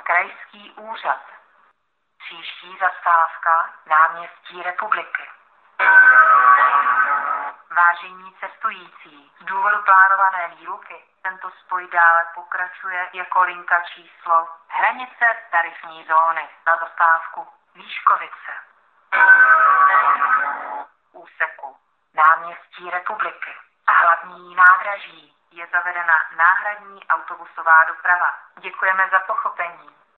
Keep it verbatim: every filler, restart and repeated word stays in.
Krajský úřad. Příští zastávka Náměstí Republiky. Vážení cestující, z důvodu plánované výluky tento spoj dále pokračuje jako linka číslo hranice tarifní zóny na zastávku Výškovice. Úseku Náměstí Republiky a hlavní nádraží je zavedena náhradní autobusová doprava. Děkujeme za pochopení.